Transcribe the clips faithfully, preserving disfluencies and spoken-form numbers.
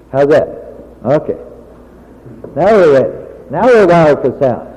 How's that? Okay. Now we're ready. Now we're wireless for sound.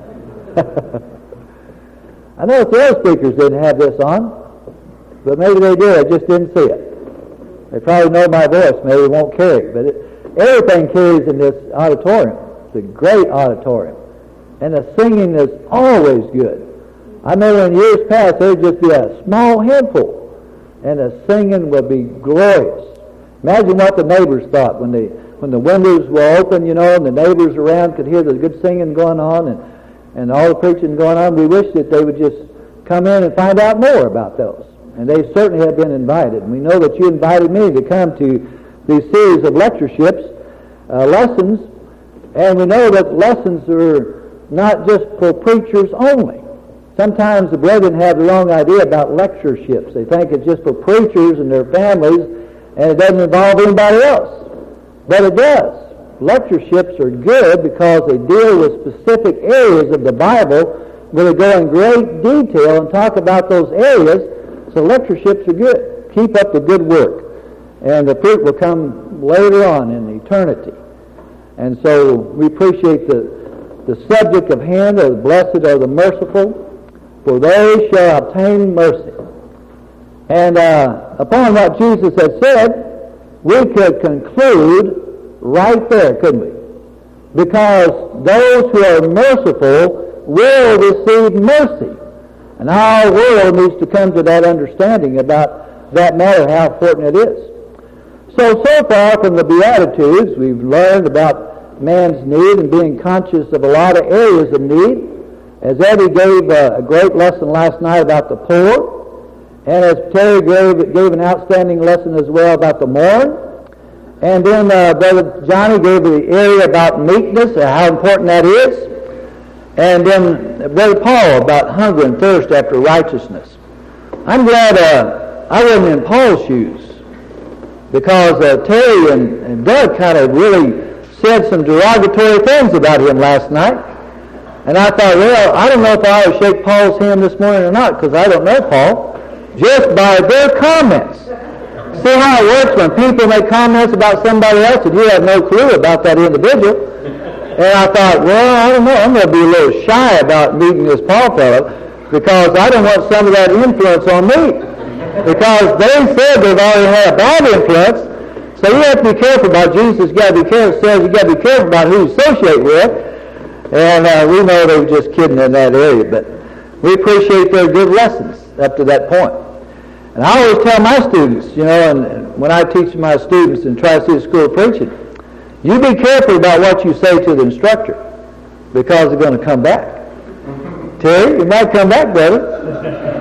I know the other speakers didn't have this on, but maybe they did. I just didn't see it. They probably know my voice. Maybe it won't carry. But it, everything carries in this auditorium. It's a great auditorium. And the singing is always good. I remember in years past, there would just be a small handful, and the singing would be glorious. Imagine what the neighbors thought when they when the windows were open, you know, and the neighbors around could hear the good singing going on and, and all the preaching going on. We wish that they would just come in and find out more about those. And they certainly have been invited. And we know that you invited me to come to these series of lectureships, uh, lessons, and we know that lessons are not just for preachers only. Sometimes the brethren have the wrong idea about lectureships. They think it's just for preachers and their families, and it doesn't involve anybody else. But it does. Lectureships are good because they deal with specific areas of the Bible where they go in great detail and talk about those areas. So lectureships are good. Keep up the good work. And the fruit will come later on in eternity. And so we appreciate the, the subject of hand of the blessed are the merciful, for they shall obtain mercy. And uh, upon what Jesus has said, we could conclude right there, couldn't we? Because those who are merciful will receive mercy. And our world needs to come to that understanding about that matter, how important it is. So, so far from the Beatitudes, we've learned about man's need and being conscious of a lot of areas of need. As Eddie gave a, a great lesson last night about the poor, and as Terry gave, gave an outstanding lesson as well about the mourn, and then uh, Brother Johnny gave the area about meekness and how important that is, and then Brother Paul about hunger and thirst after righteousness. I'm glad uh, I wasn't in Paul's shoes, because uh, Terry and, and Doug kind of really said some derogatory things about him last night. And I thought, well, I don't know if I ought to shake Paul's hand this morning or not, because I don't know Paul, just by their comments. See how it works when people make comments about somebody else and you have no clue about that individual. And I thought, well, I don't know, I'm going to be a little shy about meeting this Paul fellow, because I don't want some of that influence on me. Because they said they've already had a bad influence, so you have to be careful about Jesus. You got to be careful. Says you got to be careful about who you associate with. And uh, we know they were just kidding in that area, but we appreciate their good lessons up to that point. And I always tell my students, you know, and, and when I teach my students in Tri-City School of Preaching, you be careful about what you say to the instructor, because they're going to come back. Terry, you might come back, brother.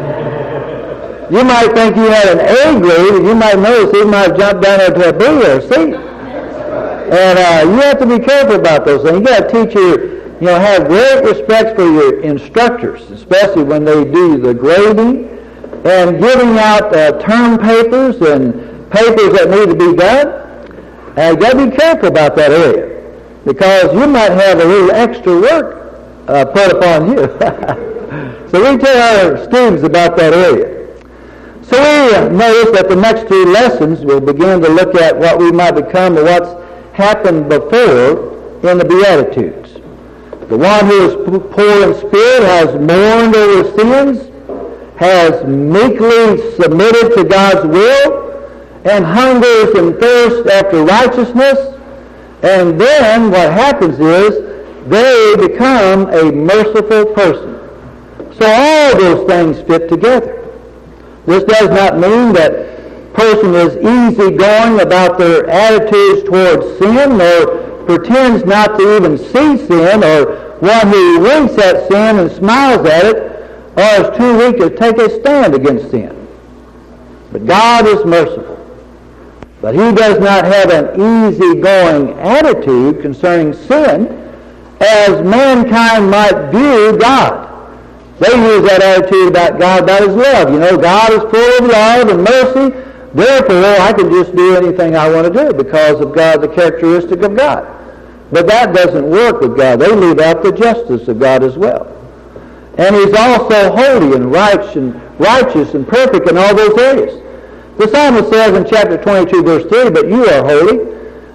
You might think you had an A grade, and you might notice he might have jumped down there to a B or a C. And uh, you have to be careful about those things. You got to teach your, you know, have great respect for your instructors, especially when they do the grading and giving out uh, term papers and papers that need to be done. And you got to be careful about that area, because you might have a little extra work uh, put upon you. So we tell our students about that area. So we notice that the next two lessons will begin to look at what we might become or what's happened before in the Beatitudes. The one who is poor in spirit has mourned over sins, has meekly submitted to God's will, and hungers and thirsts after righteousness. And then what happens is they become a merciful person. So all those things fit together. This does not mean that person is easygoing about their attitudes towards sin, or pretends not to even see sin, or one who winks at sin and smiles at it, or is too weak to take a stand against sin. But God is merciful. But he does not have an easygoing attitude concerning sin, as mankind might view God. They use that attitude about God, about his love. You know, God is full of love and mercy. Therefore, I can just do anything I want to do because of God, the characteristic of God. But that doesn't work with God. They leave out the justice of God as well. And he's also holy and righteous and, righteous and perfect in all those areas. The psalmist says in chapter twenty-two, verse three, "But you are holy,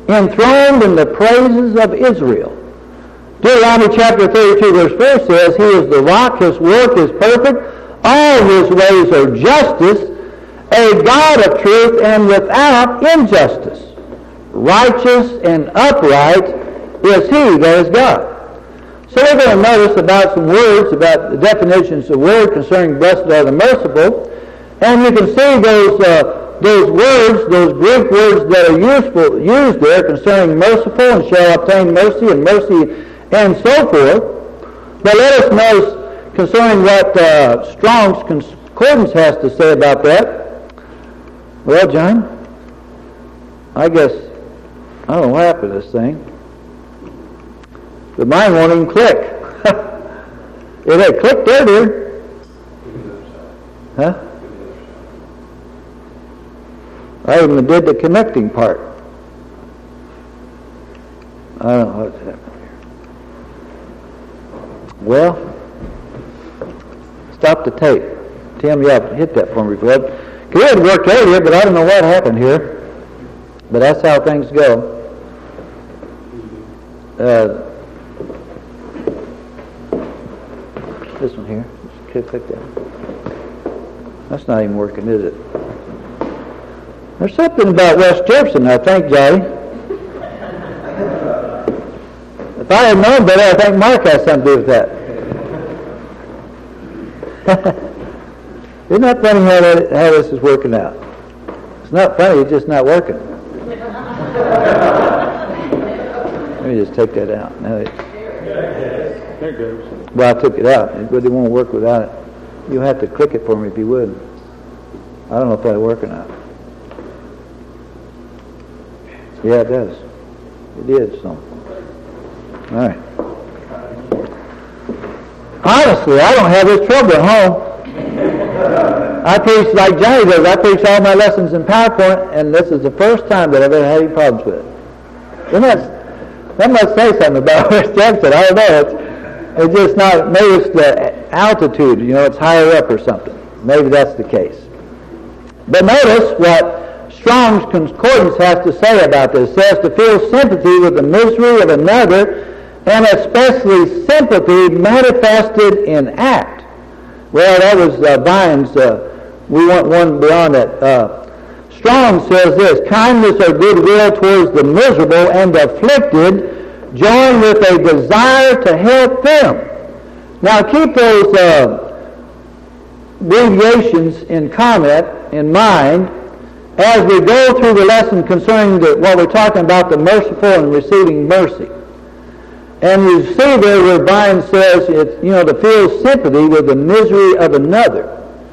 enthroned in the praises of Israel. Deuteronomy chapter thirty-two verse four says, He is the rock, His work is perfect, all His ways are justice, a God of truth and without injustice. Righteous and upright is He that is God. So we're going to notice about some words, about the definitions of word concerning blessed are the merciful. And you can see those uh, those words, those Greek words that are useful used there concerning merciful and shall obtain mercy and mercy and so forth. But let us notice concerning what uh, Strong's Concordance has to say about that. Well, John, I guess, I don't know what happened to this thing. But mine won't even click. It had clicked earlier. Huh? I even did the connecting part. I don't know what's happening here. Well, stop the tape. Tim, you have to hit that for me, Fred. It had worked earlier, but I don't know what happened here. But that's how things go. Uh, this one here. Click, click that. That's not even working, is it? There's something about West Jefferson, I think, Johnny. If I had known better, I think Mark has something to do with that. Isn't that funny how, that, how this is working out? It's not funny, it's just not working. Let me just take that out. Now it, there it goes. Well, I took it out. It really won't work without it. You'll have to click it for me if you would. I don't know if that'll work or not. Yeah, it does. It is something. All right. Honestly, I don't have this trouble at home. I preach like Johnny does. I preach all my lessons in PowerPoint, and this is the first time that I've ever had any problems with it. Isn't that, that must say something about West Jefferson. I don't know. It's, it's just not, maybe it's the altitude, you know, it's higher up or something. Maybe that's the case. But notice what Strong's Concordance has to say about this. It says to feel sympathy with the misery of another, and especially sympathy manifested in act. Well, that was uh, Vine's, uh, we want one beyond that. Uh, Strong says this, kindness or goodwill towards the miserable and afflicted, joined with a desire to help them. Now keep those uh, abbreviations in comment in mind as we go through the lesson concerning the, what we're talking about, the merciful and receiving mercy. And you see there where Vine says, it's, you know, to feel sympathy with the misery of another.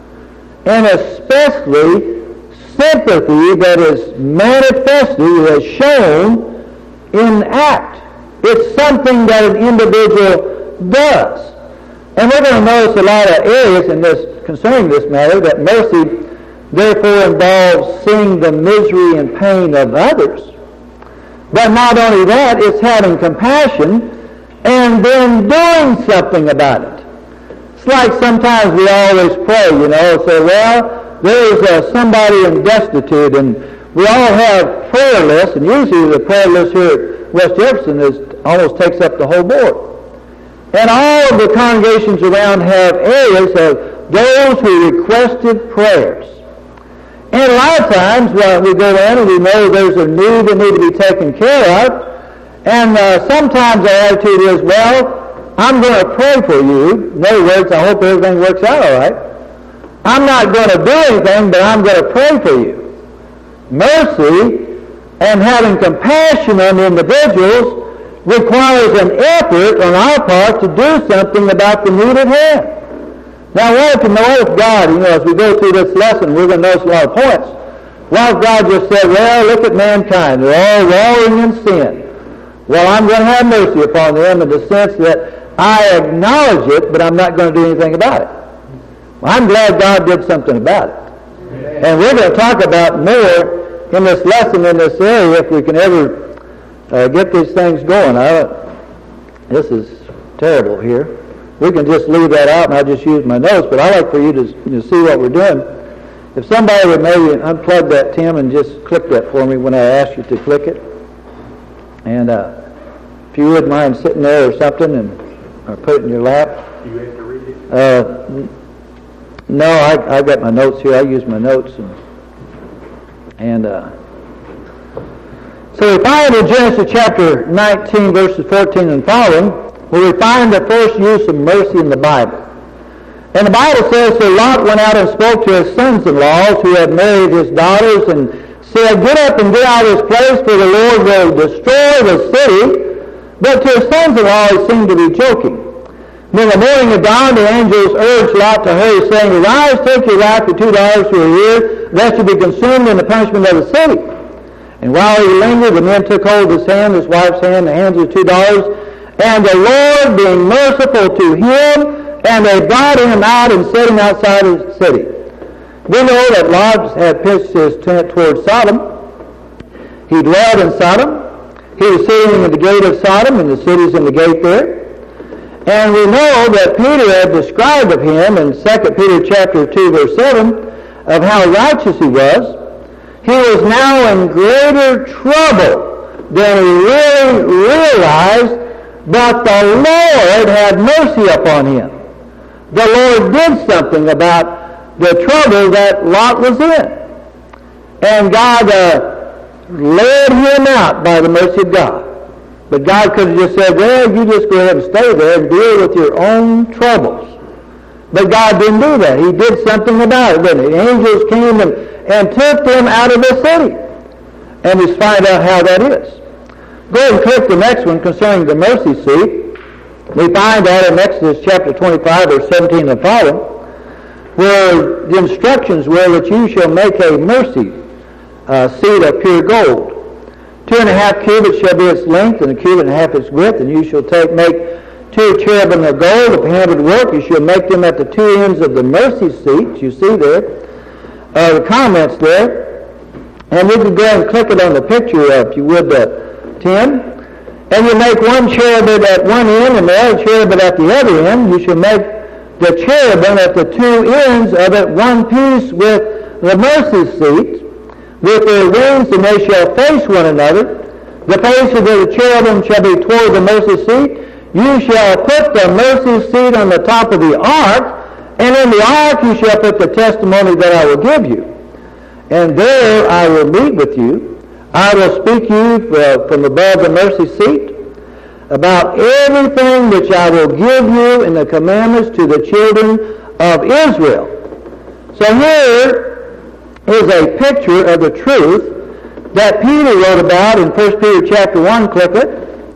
And especially sympathy that is manifested, is shown in act. It's something that an individual does. And we're going to notice a lot of areas in this concerning this matter that mercy therefore involves seeing the misery and pain of others. But not only that, it's having compassion and then doing something about it. It's like sometimes we always pray, you know, say, well, there's uh, somebody in destitute, and we all have prayer lists, and usually the prayer list here at West Jefferson is, almost takes up the whole board. And all of the congregations around have areas of those who requested prayers. And a lot of times well, we go in and we know there's a need that needs to be taken care of. And uh, sometimes our attitude is, well, I'm going to pray for you. In other words, I hope everything works out all right. I'm not going to do anything, but I'm going to pray for you. Mercy and having compassion on individuals requires an effort on our part to do something about the need at hand. Now, what if, what if God, you know, as we go through this lesson, we're going to notice a lot of points. What if God just said, well, look at mankind. They're all wallowing in sin. Well, I'm going to have mercy upon them in the sense that I acknowledge it, but I'm not going to do anything about it. Well, I'm glad God did something about it. Amen. And we're going to talk about more in this lesson in this area if we can ever uh, get these things going. I, this is terrible here. We can just leave that out and I'll just use my notes, but I like for you to, to see what we're doing. If somebody would maybe unplug that, Tim, and just click that for me when I ask you to click it. And uh, if you wouldn't mind sitting there or something and or put it in your lap. Do you have to read it? Uh, no, I I got my notes here. I use my notes and and uh, so we find in Genesis chapter nineteen, verses fourteen and following, where we find the first use of mercy in the Bible. And the Bible says, so Lot went out and spoke to his sons-in-law who had married his daughters and said, get up and get out of this place, for the Lord will destroy the city. But to his sons-in-law he seemed to be joking. When the morning had dawned, the angels urged Lot to hurry, saying, arise, take your wife and two daughters who are here, lest you be consumed in the punishment of the city. And while he lingered, the men took hold of his hand, his wife's hand, the hands of the two daughters, and the Lord, being merciful to him, and they brought him out and set him outside of the city. We know that Lot had pitched his tent toward Sodom. He dwelled in Sodom. He was sitting in the gate of Sodom, and the city's in the gate there. And we know that Peter had described of him in Second Peter chapter two, verse seven, of how righteous he was. He was now in greater trouble than he really realized, but the Lord had mercy upon him. The Lord did something about the trouble that Lot was in. And God uh, led him out by the mercy of God. But God could have just said, well, you just go ahead and stay there and deal with your own troubles. But God didn't do that. He did something about it, didn't he? The angels came and, and took them out of the city. And let's find out how that is. Go ahead and click the next one concerning the mercy seat. We find out in Exodus chapter twenty-five, verse seventeen and following, where the instructions were that you shall make a mercy uh, seat of pure gold. Two and a half cubits shall be its length, and a cubit and a half its width, and you shall take make two cherubim of gold of handed work. You shall make them at the two ends of the mercy seat. You see there, uh, the comments there. And we can go ahead and click it on the picture, uh, if you would, uh, Tim. And you make one cherubim at one end and the other cherubim at the other end. You shall make the cherubim at the two ends of it one piece with the mercy seat, with their wings, and they shall face one another. The face of the cherubim shall be toward the mercy seat. You shall put the mercy seat on the top of the ark, and in the ark you shall put the testimony that I will give you. And there I will meet with you. I will speak you from above the mercy seat about everything which I will give you in the commandments to the children of Israel. So here is a picture of the truth that Peter wrote about in First Peter chapter one, click it,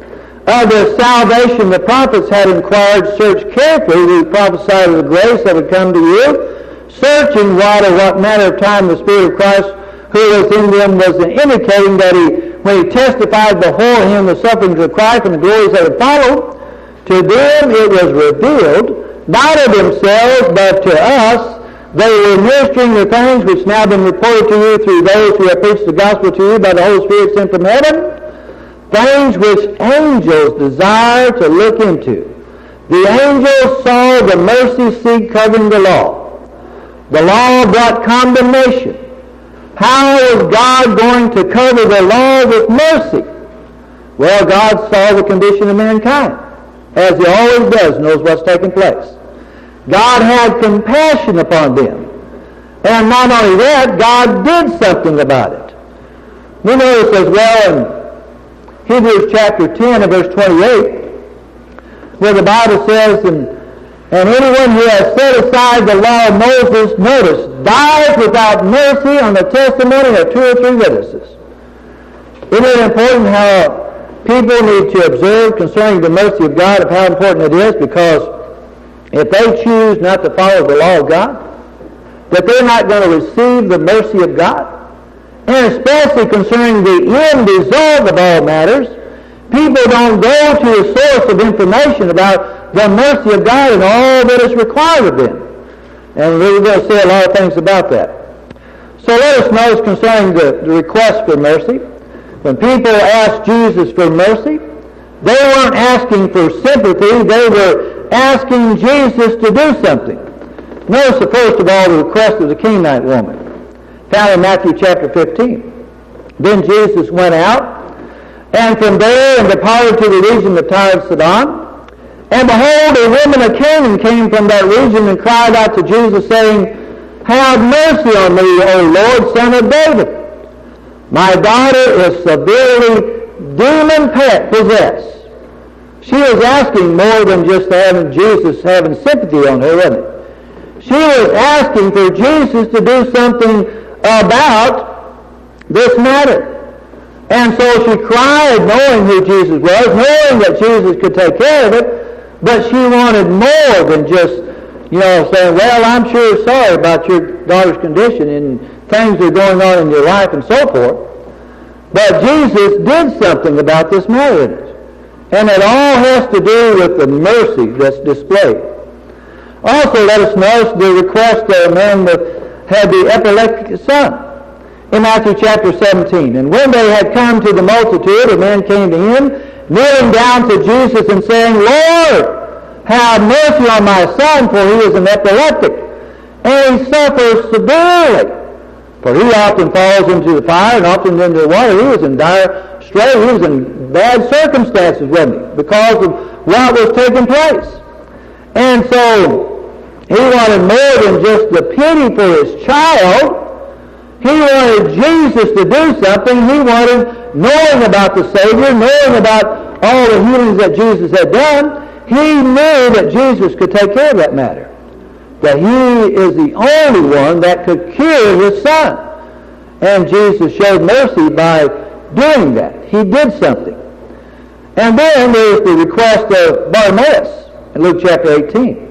of the salvation the prophets had inquired, searched carefully, who prophesied of the grace that would come to you, searching what or what manner of time the Spirit of Christ who was in them was indicating that he, when he testified before him the sufferings of Christ and the glories that would follow, to them it was revealed, not of themselves, but to us. They were ministering the things which now have been reported to you through those who have preached the gospel to you by the Holy Spirit sent from heaven, things which angels desire to look into. The angels saw the mercy seat covering the law. The law brought condemnation. How is God going to cover the law with mercy? Well, God saw the condition of mankind, as he always does, knows what's taking place. God had compassion upon them. And not only that, God did something about it. We notice as well in Hebrews chapter ten and verse twenty-eight, where the Bible says, and, and anyone who has set aside the law of Moses, notice, dies without mercy on the testimony of two or three witnesses. Isn't it important how people need to observe concerning the mercy of God, of how important it is? Because if they choose not to follow the law of God, that they're not going to receive the mercy of God. And especially concerning the end result of all matters, people don't go to a source of information about the mercy of God and all that is required of them. And we're going to say a lot of things about that. So let us notice concerning the, the request for mercy. When people asked Jesus for mercy, they weren't asking for sympathy. They were asking Jesus to do something. Notice, the first of all, the request of the Canaanite woman, found in Matthew chapter fifteen. Then Jesus went out and from there and departed to the region of Tyre and Sidon. And behold, a woman of Canaan came from that region and cried out to Jesus, saying, Have mercy on me, O Lord, Son of David. My daughter is severely demon-possessed. She was asking more than just having Jesus having sympathy on her, wasn't it? She was asking for Jesus to do something about this matter. And so she cried, knowing who Jesus was, knowing that Jesus could take care of it, but she wanted more than just, you know, saying, well, I'm sure sorry about your daughter's condition and things that are going on in your life and so forth. But Jesus did something about this matter. And it all has to do with the mercy that's displayed. Also, let us notice the request of a man that had the epileptic son in Matthew chapter seventeen. And when they had come to the multitude, a man came to him, kneeling down to Jesus and saying, Lord, have mercy on my son, for he is an epileptic, and he suffers severely. For he often falls into the fire and often into the water. He was in dire strait. He was in bad circumstances, wasn't he, because of what was taking place. And so he wanted more than just the pity for his child. He wanted Jesus to do something. He wanted, knowing about the Savior, knowing about all the healings that Jesus had done, he knew that Jesus could take care of that matter. That he is the only one that could cure his son. And Jesus showed mercy by doing that. He did something. And then there's the request of Bartimaeus in Luke chapter eighteen.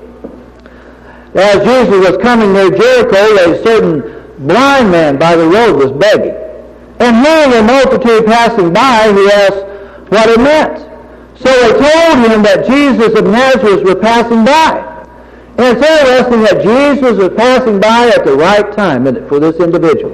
As Jesus was coming near Jericho, a certain blind man by the road was begging. And hearing a multitude passing by, he asked what it meant. So they told him that Jesus of Nazareth was passing by. And it's interesting that Jesus was passing by at the right time, isn't it, for this individual.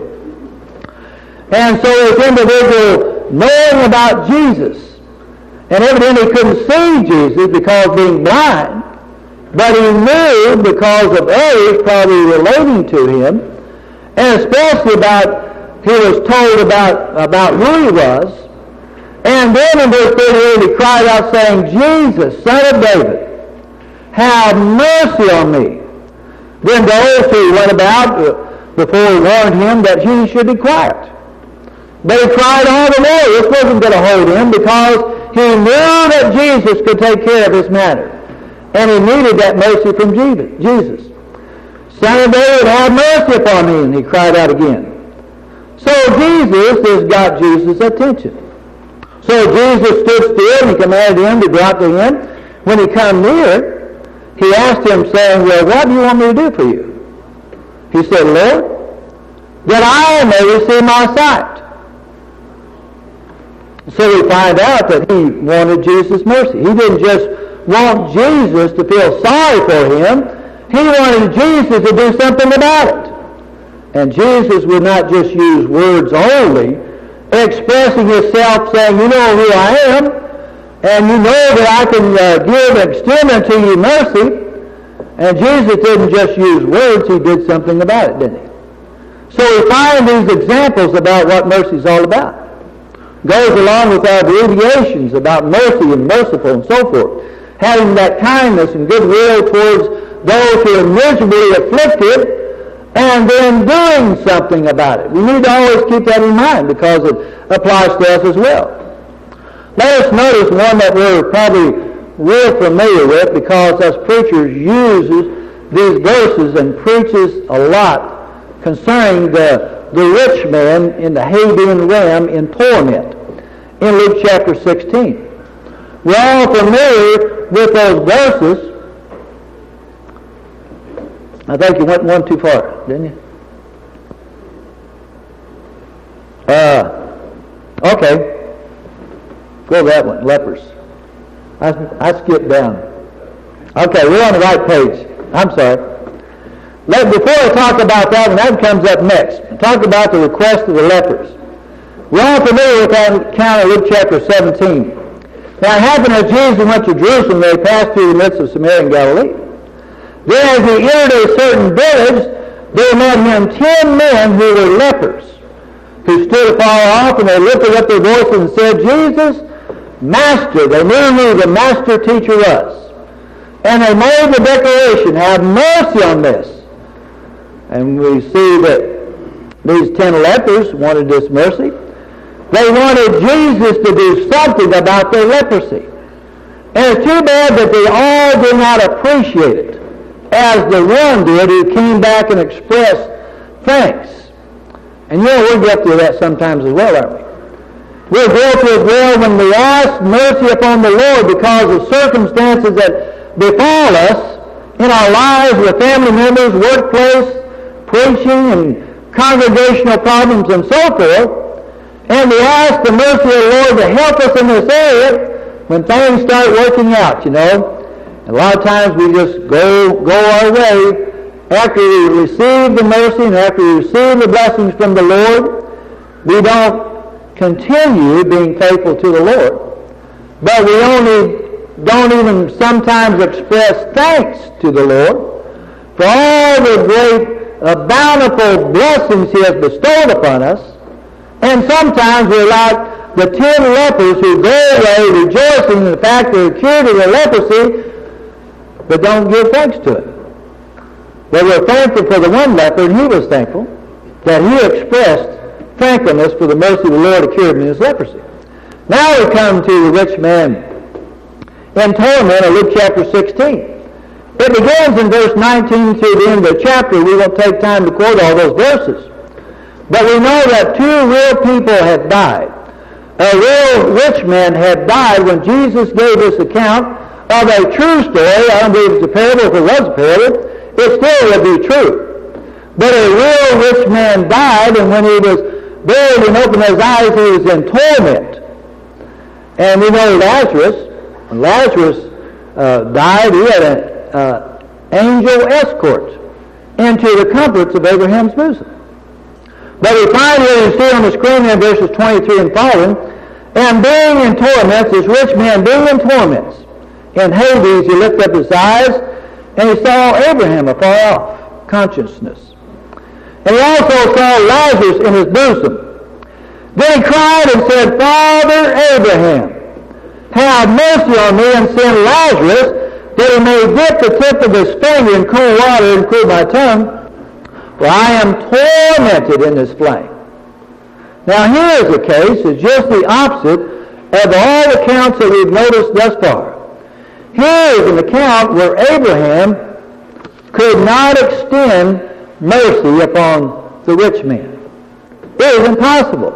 And so this individual, knowing about Jesus, and evidently couldn't see Jesus because being blind, but he knew because of others probably relating to him, and especially about, he was told about, about who he was. And then in verse thirty-eight he cried out saying, Jesus, Son of David, have mercy on me. Then those who went about before warned him that he should be quiet. But he cried all the more. This wasn't going to hold him because he knew that Jesus could take care of his matter. And he needed that mercy from Jesus. Son of David, have mercy upon me. And he cried out again. So Jesus has got Jesus' attention. So Jesus stood still and he commanded him to drop to him. When he come near, he asked him, saying, well, what do you want me to do for you? He said, Lord, that I may receive my sight. So we find out that he wanted Jesus' mercy. He didn't just want Jesus to feel sorry for him. He wanted Jesus to do something about it. And Jesus would not just use words only, expressing himself, saying, you know who I am, and you know that I can uh, give and extend unto you mercy. And Jesus didn't just use words, he did something about it, didn't he? So we find these examples about what mercy is all about. Goes along with our abbreviations about mercy and merciful and so forth. Having that kindness and goodwill towards those who are miserably afflicted, and then doing something about it. We need to always keep that in mind because it applies to us as well. Let us notice one that we're probably real familiar with because us preachers uses these verses and preaches a lot concerning the, the rich man in the Hadean realm in torment in Luke chapter sixteen. We're all familiar with those verses. I think you went one too far, didn't you? Uh, okay. Go that one, lepers. I, I skipped down. Okay, we're on the right page. I'm sorry. Let, before I talk about that one, that comes up next. Talk about the request of the lepers. We're all familiar with that account of Luke chapter seventeen. Now it happened as Jesus went to Jerusalem, they passed through the midst of Samaria and Galilee. Then as he entered a certain village, there met him ten men who were lepers, who stood afar off, and they lifted up their voices and said, Jesus, Master. They knew who the Master Teacher was. And they made the declaration, have mercy on this. And we see that these ten lepers wanted this mercy. They wanted Jesus to do something about their leprosy. And it's too bad that they all did not appreciate it, as the one did who came back and expressed thanks. And you know, we're guilty of that sometimes as well, aren't we? We're guilty as well when we ask mercy upon the Lord because of circumstances that befall us in our lives with family members, workplace, preaching, and congregational problems and so forth. And we ask the mercy of the Lord to help us in this area when things start working out, you know. And a lot of times we just go go our way after we receive the mercy and after we receive the blessings from the Lord. We don't continue being faithful to the Lord. But we only don't even sometimes express thanks to the Lord for all the great uh, bountiful blessings He has bestowed upon us. And sometimes we're like the ten lepers who go away rejoicing in the fact that they're cured of their leprosy, but don't give thanks to it. They were thankful for the one leper, and he was thankful that he expressed thankfulness for the mercy of the Lord to cure him in his leprosy. Now we come to the rich man in torment in Luke chapter sixteen. It begins in verse nineteen through the end of the chapter. We won't take time to quote all those verses. But we know that two real people had died. A real rich man had died when Jesus gave this account of a true story. I don't believe it's a parable. If it was a parable, it still would be true. But a real rich man died, and when he was buried and opened his eyes, he was in torment. And we know Lazarus, when Lazarus uh, died, he had an uh, angel escort into the comforts of Abraham's bosom. But we find here, you see on the screen in verses twenty-three and following, and being in torments, this rich man being in torments, in Hades he lifted up his eyes, and he saw Abraham afar off, consciousness. And he also saw Lazarus in his bosom. Then he cried and said, Father Abraham, have mercy on me, and send Lazarus, that he may dip the tip of his finger in cool water and cool my tongue, for I am tormented in this flame. Now here is a case that's just the opposite of all the accounts that we've noticed thus far. Here is an account where Abraham could not extend mercy upon the rich man. It was impossible.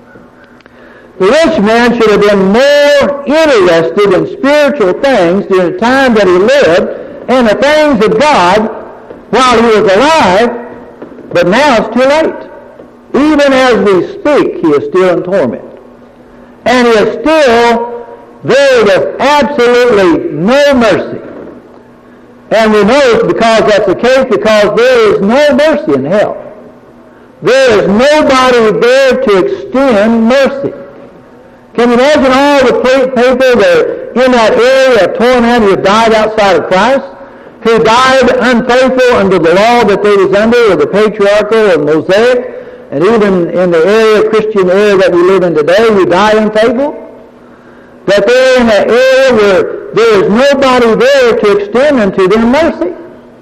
The rich man should have been more interested in spiritual things during the time that he lived and the things of God while he was alive. But now it's too late. Even as we speak, he is still in torment. And he is still there with absolutely no mercy. And we know it's because that's the case, because there is no mercy in hell. There is nobody there to extend mercy. Can you imagine all the people that are in that area of torment who have died outside of Christ? Who died unfaithful under the law that they was under, or the patriarchal or Mosaic, and even in the area, Christian area that we live in today, who died unfaithful? That they're in an area where there is nobody there to extend unto them mercy.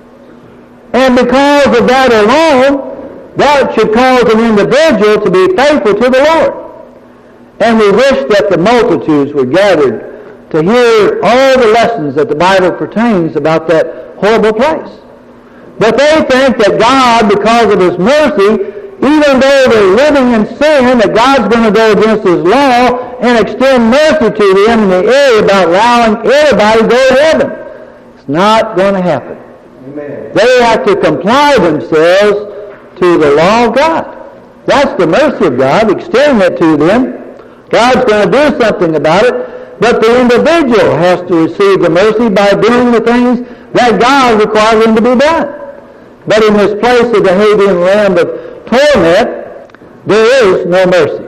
And because of that alone, that should cause an individual to be faithful to the Lord. And we wish that the multitudes were gathered to hear all the lessons that the Bible pertains about that horrible place. But they think that God, because of His mercy, even though they're living in sin, that God's going to go against His law and extend mercy to them in the area about allowing everybody to go to heaven. It's not going to happen. Amen. They have to comply themselves to the law of God. That's the mercy of God, extending it to them. God's going to do something about it, but the individual has to receive the mercy by doing the things that God requires him to be done. But in this place of the Hadean land of torment, there is no mercy.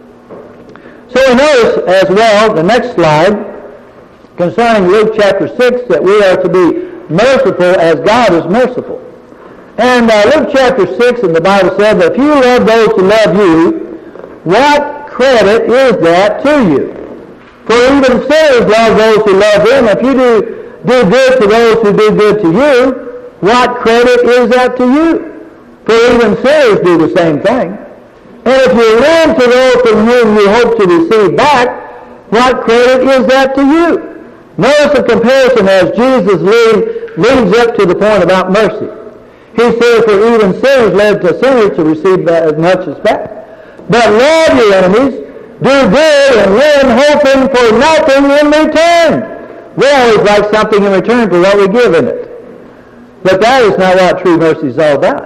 So we notice as well, the next slide, concerning Luke chapter six, that we are to be merciful as God is merciful. And uh, Luke chapter six in the Bible said that if you love those who love you, what credit is that to you? For even sinners love those who love them. If you do, do good to those who do good to you, what credit is that to you? For even sinners do the same thing. And if you lend to those from whom you hope to receive back, what credit is that to you? Notice the comparison as Jesus lead, leads up to the point about mercy. He says, for even sinners led to sinners to receive as much as back. But love your enemies, do good, and lend, hoping for nothing in return. We always like something in return for what we give in it. But that is not what true mercy is all about.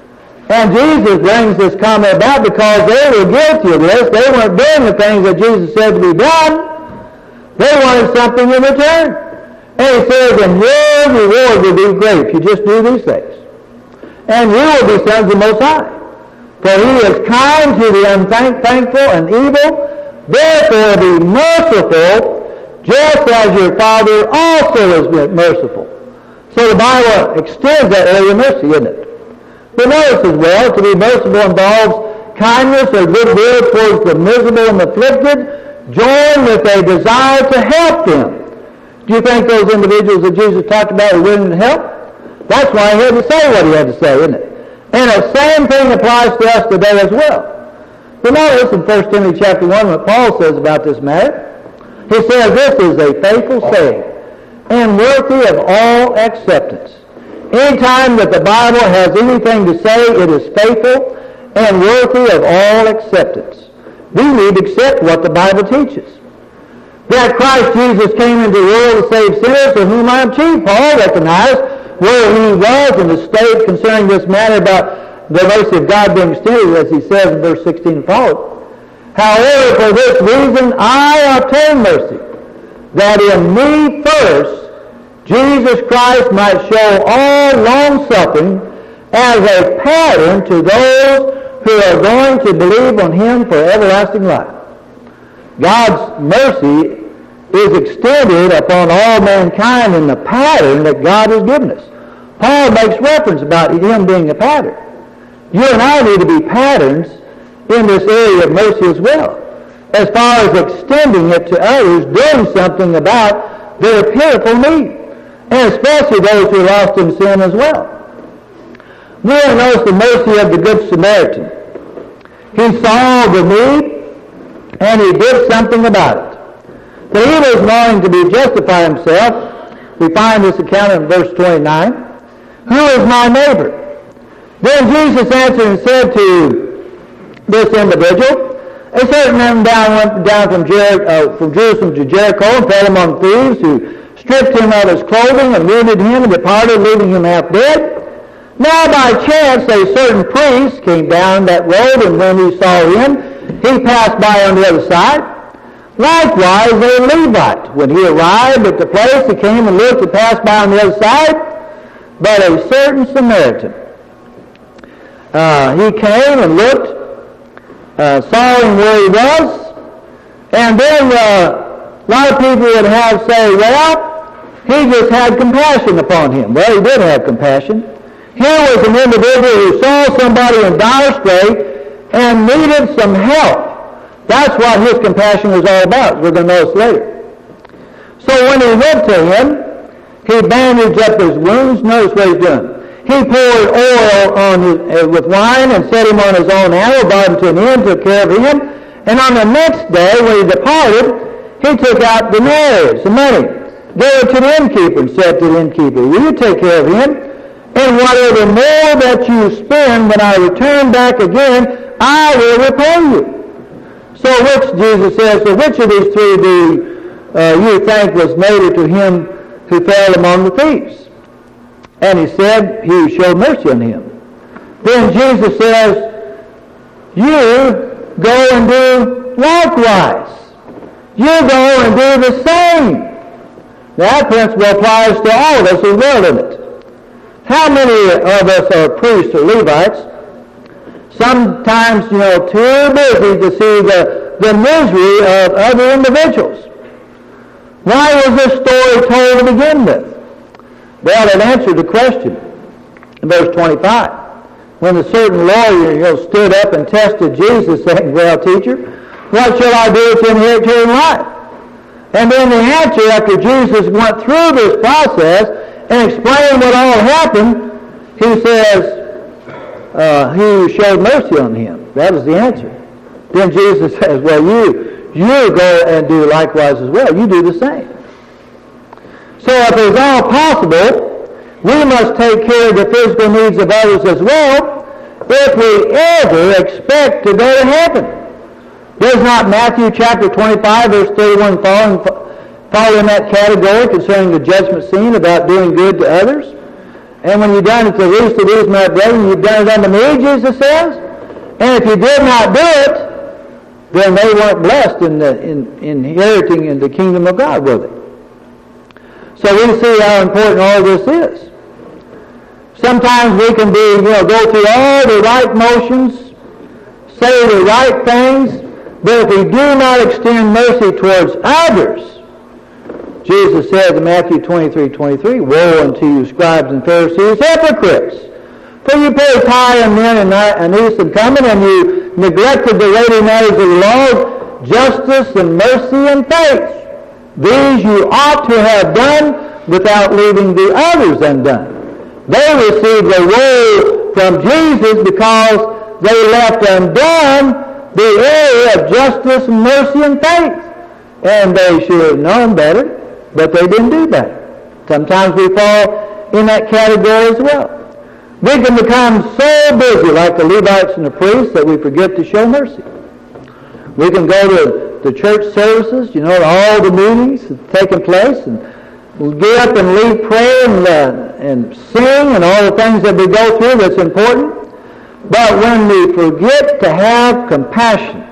And Jesus brings this comment about because they were guilty of this. They weren't doing the things that Jesus said to be done. They wanted something in return. And he says, and your reward will be great if you just do these things. And you will be sons of the Most High. For he is kind to the unthankful and evil. Therefore be merciful, just as your Father also is merciful. So the Bible extends that area of mercy, isn't it? But notice as well, to be merciful involves kindness or goodwill towards the miserable and afflicted, joined with a desire to help them. Do you think those individuals that Jesus talked about were willing to help? That's why he had to say what he had to say, isn't it? And the same thing applies to us today as well. But notice in First Timothy chapter one what Paul says about this matter. He says this is a faithful saying and worthy of all acceptance. Anytime that the Bible has anything to say, it is faithful and worthy of all acceptance. We need to accept what the Bible teaches. That Christ Jesus came into the world to save sinners, of whom I am chief. Paul recognized where he was in the state concerning this matter about the mercy of God being extended, as he says in verse sixteen and following. However, for this reason I obtain mercy, that in me first Jesus Christ might show all long-suffering as a pattern to those who are going to believe on him for everlasting life. God's mercy is extended upon all mankind in the pattern that God has given us. Paul makes reference about him being a pattern. You and I need to be patterns in this area of mercy as well, as far as extending it to others, doing something about their pitiful need, and especially those who are lost in sin as well. Then notice the mercy of the Good Samaritan. He saw the need, and he did something about it. But he was wanting to be justify himself. We find this account in verse twenty-nine. Who is my neighbor? Then Jesus answered and said to this individual, a certain man down went down from, Jer- uh, from Jerusalem to Jericho and fell among thieves, who stripped him of his clothing and wounded him and departed, leaving him half dead. Now by chance a certain priest came down that road, and when he saw him, he passed by on the other side. Likewise a Levite, when he arrived at the place, he came and looked and passed by on the other side. But a certain Samaritan, uh, he came and looked, uh, saw him where he was, and then uh, a lot of people would have say, well, he just had compassion upon him. Well, he did have compassion. Here was an individual who saw somebody in dire strait and needed some help. That's what his compassion was all about. We're going to notice later. So when he went to him, he bandaged up his wounds. Notice what he's doing. He poured oil on his, uh, with wine and set him on his own animal, brought him to an inn, took care of him. And on the next day, when he departed, he took out denarius, the money, gave it to the innkeeper, and said to the innkeeper, will you take care of him? And whatever more that you spend when I return back again, I will repay you. So which, Jesus says, so which of these three do uh, you think was neighbor to him who fell among the thieves? And he said, he who showed mercy on him. Then Jesus says, you go and do likewise. You go and do the same. That principle applies to all of us as well, doesn't it? How many of us are priests or Levites? Sometimes, you know, too busy to see the, the misery of other individuals. Why was this story told to begin with? Well, it answered the question in verse twenty-five. when a certain lawyer, you know, stood up and tested Jesus, saying, "Well, teacher, what shall I do to inherit eternal life?" And then the answer, after Jesus went through this process and explained what all happened, he says, uh, "He who showed mercy on him." That was the answer. Then Jesus says, "Well, you you go and do likewise as well. You do the same." So if it's all possible, we must take care of the physical needs of others as well if we ever expect to go to heaven. Does not Matthew chapter twenty-five, verse thirty-one fall, fall in that category concerning the judgment scene about doing good to others? "And when you've done it to the least of these, my brethren, you've done it unto me," Jesus says. And if you did not do it, then they weren't blessed in, the, in inheriting in the kingdom of God, were they? So we see how important all this is. Sometimes we can be, you know, go through all the right motions, say the right things, but if we do not extend mercy towards others, Jesus said in Matthew twenty-three twenty-three, "Woe unto you, scribes and Pharisees, hypocrites! For you pay tithe and mint and anise and cumin, and you neglected the weighty matters of the law, justice and mercy and faith. These you ought to have done without leaving the others undone." They received a woe from Jesus because they left undone the area of justice, mercy, and faith. And they should have known better, but they didn't do better. Sometimes we fall in that category as well. We can become so busy, like the Levites and the priests, that we forget to show mercy. We can go to the church services, you know, to all the meetings that are taking place, and we'll get up and lead prayer and, uh, and sing and all the things that we go through that's important. But when we forget to have compassion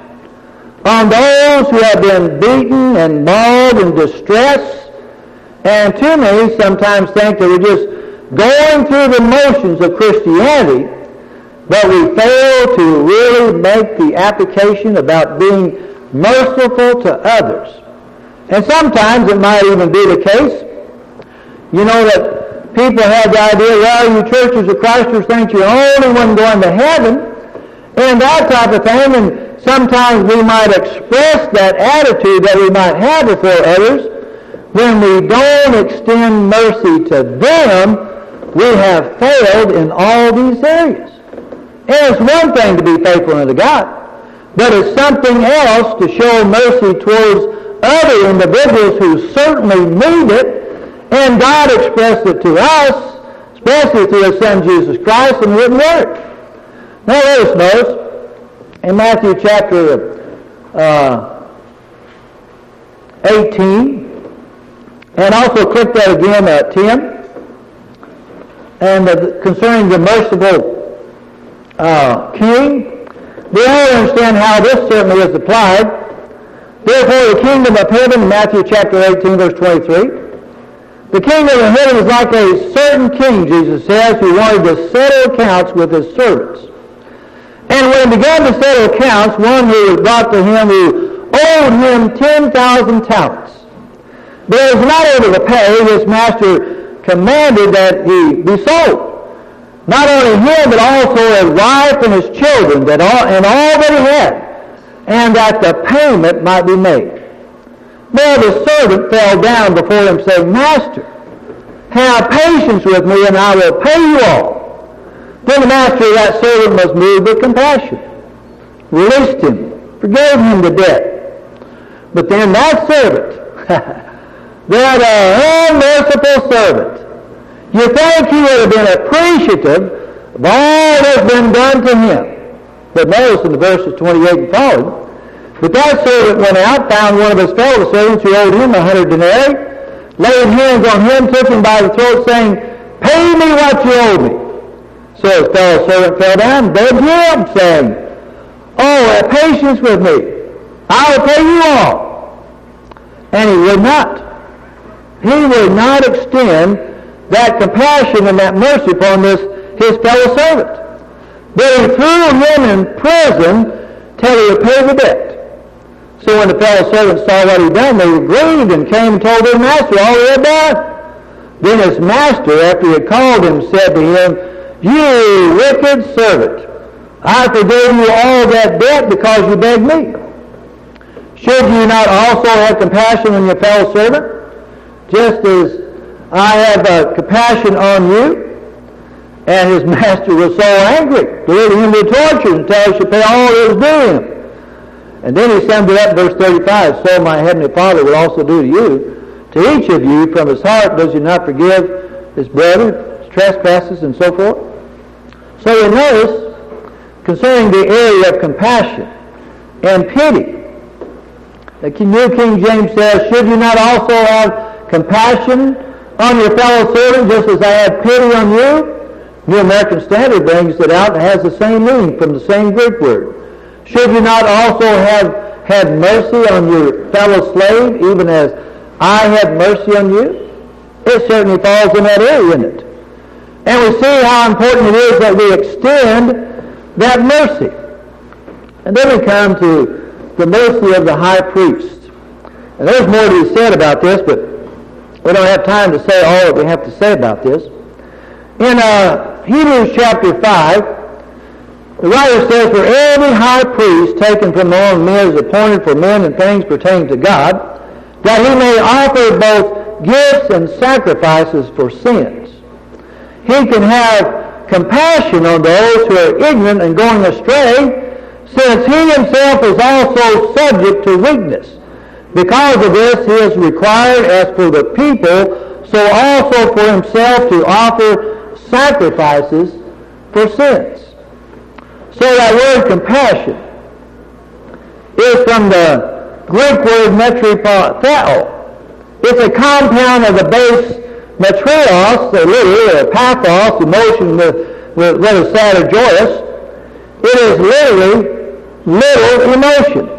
on those who have been beaten and mauled and distressed, and too many sometimes think that we're just going through the motions of Christianity, but we fail to really make the application about being merciful to others. And sometimes it might even be the case, you know, that people have the idea, well, you churches of Christers think you're the only one going to heaven, and that type of thing, and sometimes we might express that attitude that we might have before others. When we don't extend mercy to them, we have failed in all these areas. And it's one thing to be faithful unto God, but it's something else to show mercy towards other individuals who certainly need it, and God expressed it to us, especially through His Son Jesus Christ and the written Word. Now let us notice in Matthew chapter uh, eighteen, and also click that again at ten, and uh, concerning the merciful uh, king, we all understand how this certainly is applied. Therefore, the kingdom of heaven, Matthew chapter eighteen, verse twenty-three, the kingdom of heaven is like a certain king, Jesus says, who wanted to settle accounts with his servants. And when he began to settle accounts, one who was brought to him who owed him ten thousand talents. But he was not able to pay. His master commanded that he be sold. Not only him, but also his wife and his children, that all, and all that he had, and that the payment might be made. Well, the servant fell down before him, saying, Master, have patience with me, and I will pay you all. Then the master of that servant was moved with compassion, released him, forgave him the debt. But then that servant, that uh, unmerciful servant, you think he would have been appreciative of all that's been done to him. But notice in the verses twenty-eight and following, but that servant went out, found one of his fellow servants who owed him a hundred denarii, laid hands on him, took him by the throat, saying, Pay me what you owe me. So his fellow servant fell down and begged him, saying, Oh, have patience with me. I will pay you all. And he would not. He would not extend that compassion and that mercy upon this his fellow servant. But he threw him in prison till he would pay the debt. So when the fellow servants saw what he had done, they were grieved and came and told their master all he had done. Then his master, after he had called him, said to him, You wicked servant, I forgave you all that debt because you begged me. Should you not also have compassion on your fellow servant, just as I have uh, compassion on you? And his master was so angry, delivered him to torture until he should pay all that was due him. And then he summed it up in verse thirty-five, so my heavenly Father will also do to you, to each of you from his heart does he not forgive his brother, his trespasses, and so forth. So we notice, concerning the area of compassion and pity, the New King James says, should you not also have compassion on your fellow servant just as I had pity on you? New American Standard brings it out and has the same meaning from the same Greek word. Should you not also have had mercy on your fellow slave, even as I had mercy on you? It certainly falls in that area, isn't it? And we see how important it is that we extend that mercy. And then we come to the mercy of the high priest. And there's more to be said about this, but we don't have time to say all that we have to say about this. In uh, Hebrews chapter five, the writer says, for every high priest taken from among men is appointed for men and things pertaining to God, that he may offer both gifts and sacrifices for sins. He can have compassion on those who are ignorant and going astray, since he himself is also subject to weakness. Because of this, he is required, as for the people, so also for himself to offer sacrifices for sins. So that word compassion is from the Greek word metripatheo. It's a compound of the base metrios, or literally, or pathos, emotion, whether sad or joyous. It is literally little emotion.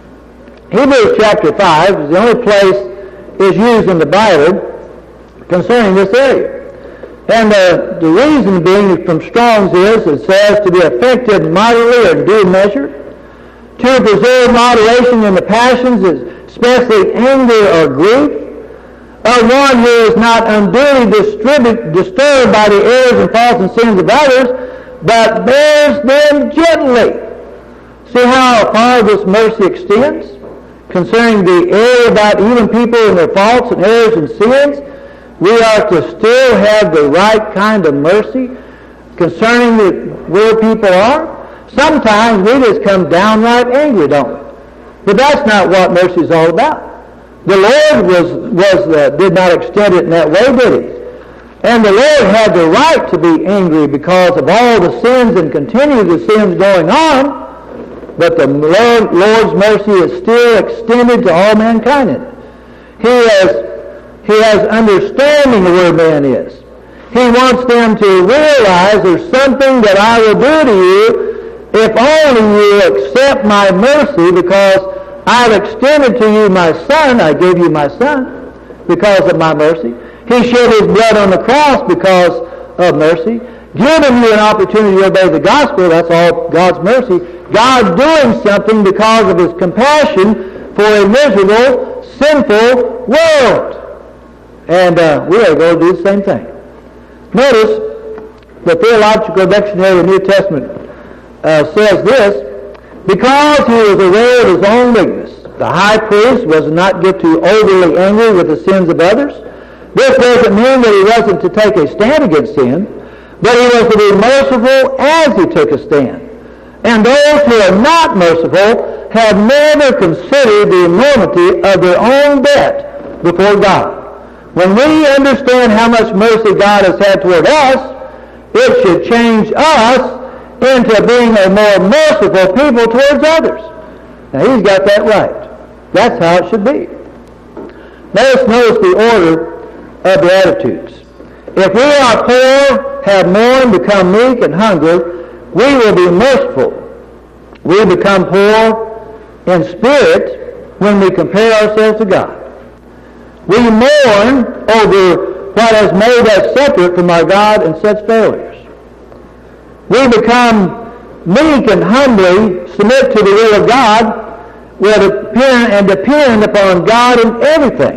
Hebrews chapter five is the only place is used in the Bible concerning this area. And the, the reason being from Strong's is, it says, to be affected moderately or due measure, to preserve moderation in the passions, especially anger or grief, of one who is not unduly disturbed by the errors and faults and sins of others, but bears them gently. See how far this mercy extends concerning the error about even people and their faults and errors and sins? We are to still have the right kind of mercy concerning the, where people are. Sometimes we just come downright angry, don't we? But that's not what mercy is all about. The Lord was, was uh, did not extend it in that way, did he? And the Lord had the right to be angry because of all the sins and continue the sins going on, but the Lord, Lord's mercy is still extended to all mankind. He has He has understanding of where man is. He wants them to realize there's something that I will do to you if only you accept my mercy, because I've extended to you my Son. I gave you my Son because of my mercy. He shed his blood on the cross because of mercy. Giving you an opportunity to obey the gospel, that's all God's mercy. God doing something because of his compassion for a miserable, sinful world. And uh, we are going to do the same thing. Notice the Theological Dictionary of the New Testament uh, says this: because he was aware of his own weakness, the high priest was not get too overly angry with the sins of others. This doesn't mean that he wasn't to take a stand against sin, but he was to be merciful as he took a stand. And those who are not merciful have never considered the enormity of their own debt before God. When we understand how much mercy God has had toward us, it should change us into being a more merciful people towards others. Now, he's got that right. That's how it should be. Let us notice the order of the attitudes. If we are poor, have mourned, become meek and hungry, we will be merciful. We become poor in spirit when we compare ourselves to God. We mourn over what has made us separate from our God and such failures. We become meek and humbly submit to the will of God, will depend and depend upon God in everything.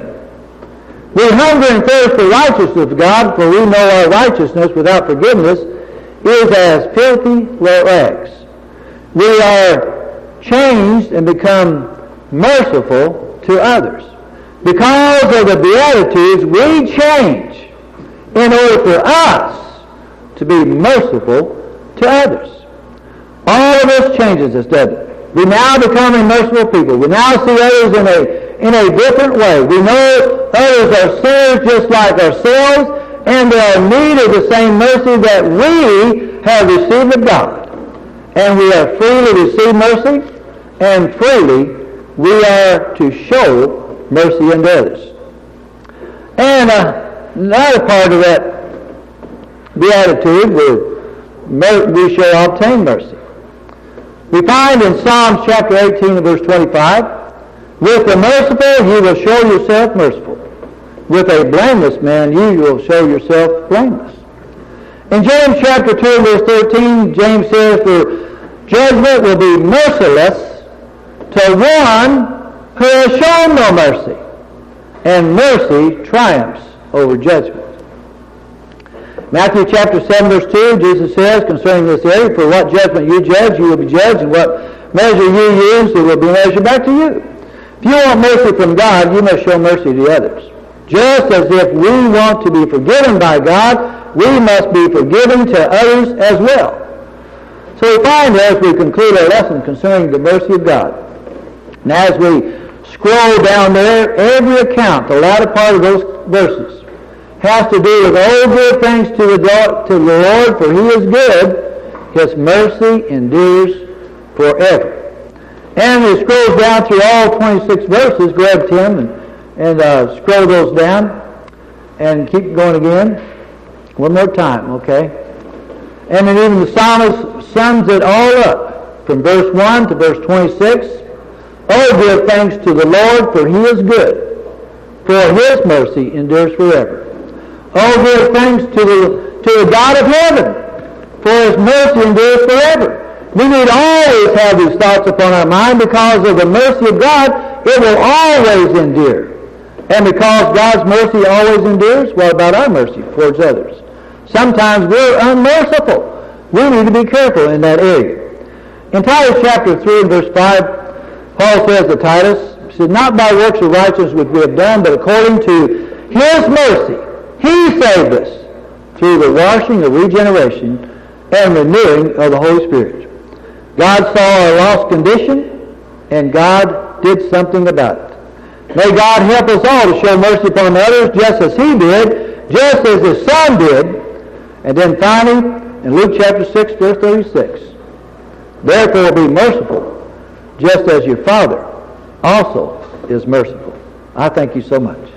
We hunger and thirst for righteousness of God, for we know our righteousness without forgiveness is as filthy rags. We are changed and become merciful to others. Because of the Beatitudes, we change in order for us to be merciful to others. All of this changes us, doesn't it? We now become a merciful people. We now see others in a, in a different way. We know others are sinners just like ourselves, and they are in need of the same mercy that we have received of God. And we are free to receive mercy, and freely we are to show mercy unto others. And uh, another part of that beatitude, we, we shall obtain mercy. We find in Psalms chapter eighteen and verse twenty-five, with the merciful you will show yourself merciful. With a blameless man you will show yourself blameless. In James chapter two verse thirteen, James says, for judgment will be merciless to one who has shown no mercy, and mercy triumphs over judgment. Matthew chapter seven verse two, Jesus says concerning this area, for what judgment you judge, you will be judged, and what measure you use, it will be measured back to you. If you want mercy from God, you must show mercy to others. Just as if we want to be forgiven by God, we must be forgiven to others as well. So we find as we conclude our lesson concerning the mercy of God. And as we scroll down there, every account, the latter part of those verses, has to do with all good things to the, to the Lord, for He is good. His mercy endures forever. And we scroll down through all twenty-six verses. Grab Tim and, and uh, scroll those down and keep going again. One more time, okay? And then even the psalmist sums it all up from verse one to verse twenty-six. Oh, give thanks to the Lord, for He is good, for His mercy endures forever. Oh, give thanks to the, to the God of heaven, for His mercy endures forever. We need to always have these thoughts upon our mind because of the mercy of God. It will always endure. And because God's mercy always endures, what about our mercy towards others? Sometimes we're unmerciful. We need to be careful in that area. In Titus chapter three and verse five, Paul says to Titus, he said, not by works of righteousness which we have done, but according to His mercy, He saved us through the washing of regeneration and renewing of the Holy Spirit. God saw our lost condition, and God did something about it. May God help us all to show mercy upon others just as He did, just as His Son did. And then finally, in Luke chapter six, verse thirty-six, therefore be merciful, just as your Father also is merciful. I thank you so much.